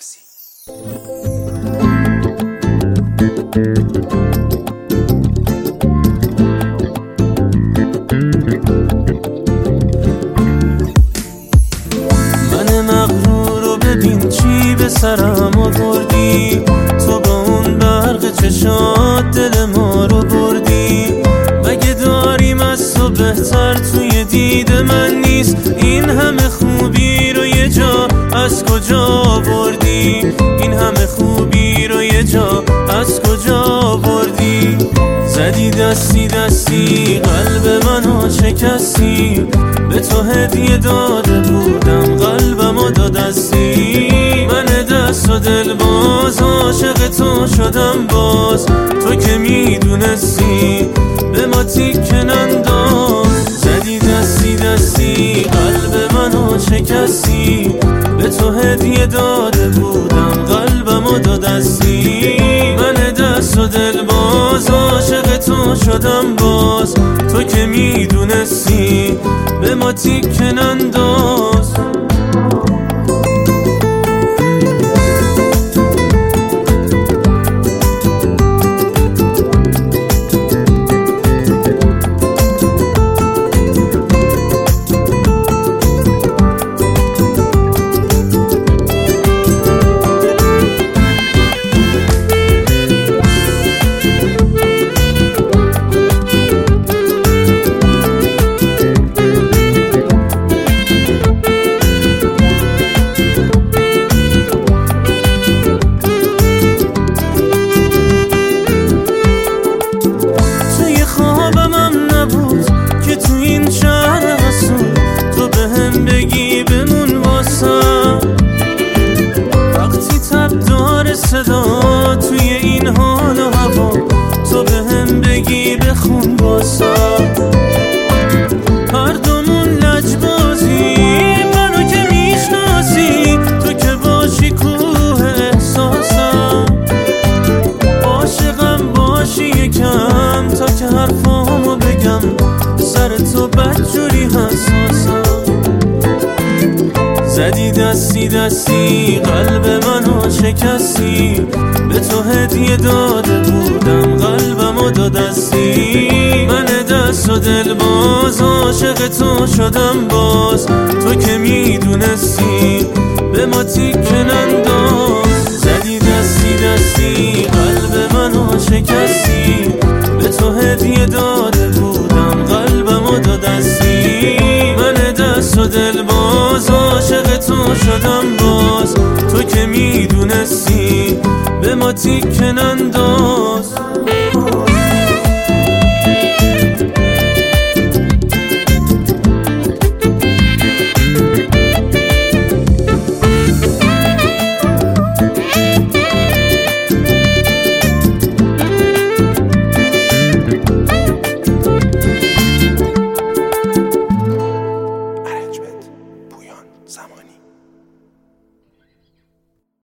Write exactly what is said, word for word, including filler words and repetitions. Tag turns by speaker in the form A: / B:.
A: فارسی.
B: من مغرور رو ببین چی به سرم آوردی، تو با اون برق چشات دل ما رو بردی. مگه داریم از تو بهتر توی دید من نیست؟ این همه خوبی رو یه جا از کجا آوردی؟ این همه خوبی رو یه جا از کجا آوردی؟ زدی دستی دستی قلب منو شکستی، به تو هدیه داده بودم قلبمو دادستی. من دست و دل باز عاشق تو شدم باز، تو که میدونستی به ما تیکه ننداز. زدی دستی دستی قلب منو شکستی، به تو هدیه داده بودم قلبمو دادستی. من دست و دل باز عاشق تو شدم باز، تو که میدونستی به ما تیکه ننداز. صدا توی این حال و هوا، تو به هم بگی بخون باسا. هر دومون لجبازی منو که میشناسی، تو که باشی کوه احساسم. عاشقم باشی یکم تا که حرفامو بگم، سر تو بدجوری حساسم. زدی دستی دستی قلب منو شکستی، به تو هدیه داده بودم قلبمو دادستی. من دست و دل باز عاشق تو شدم باز، تو که میدونستی به ما تیکه ننداز. زدی دستی دستی قلب منو شکستی، به تو هدیه داده بودم قلبمو دادستی. من دست و دل باز عاشق تو شدم باز، تو که میدونستی به ما تیکه ننداز.